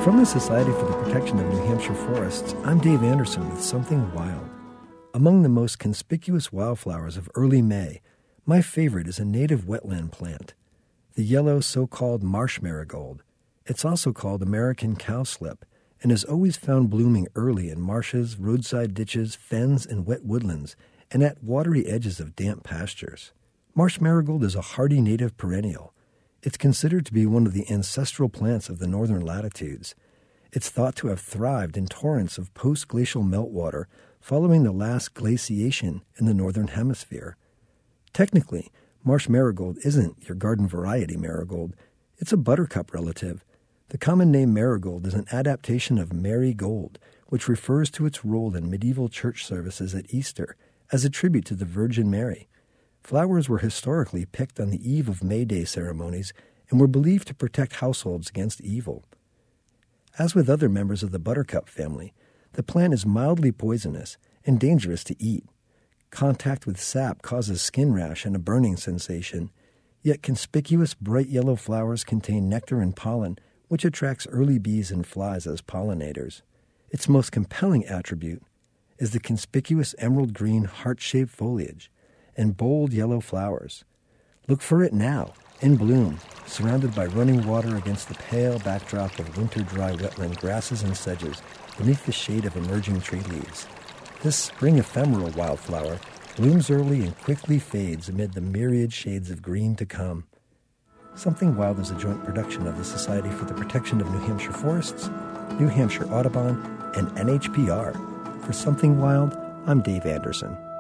From the Society for the Protection of New Hampshire Forests, I'm Dave Anderson with Something Wild. Among the most conspicuous wildflowers of early May, my favorite is a native wetland plant, the yellow so-called marsh marigold. It's also called American cowslip and is always found blooming early in marshes, roadside ditches, fens, and wet woodlands, and at watery edges of damp pastures. Marsh marigold is a hardy native perennial. It's considered to be one of the ancestral plants of the northern latitudes. It's thought to have thrived in torrents of post-glacial meltwater following the last glaciation in the northern hemisphere. Technically, marsh marigold isn't your garden variety marigold. It's a buttercup relative. The common name marigold is an adaptation of Mary Gold, which refers to its role in medieval church services at Easter as a tribute to the Virgin Mary. Flowers were historically picked on the eve of May Day ceremonies and were believed to protect households against evil. As with other members of the buttercup family, the plant is mildly poisonous and dangerous to eat. Contact with sap causes skin rash and a burning sensation, yet conspicuous bright yellow flowers contain nectar and pollen, which attracts early bees and flies as pollinators. Its most compelling attribute is the conspicuous emerald green heart-shaped foliage and bold yellow flowers. Look for it now, in bloom, surrounded by running water against the pale backdrop of winter-dry wetland grasses and sedges beneath the shade of emerging tree leaves. This spring ephemeral wildflower blooms early and quickly fades amid the myriad shades of green to come. Something Wild is a joint production of the Society for the Protection of New Hampshire Forests, New Hampshire Audubon, and NHPR. For Something Wild, I'm Dave Anderson.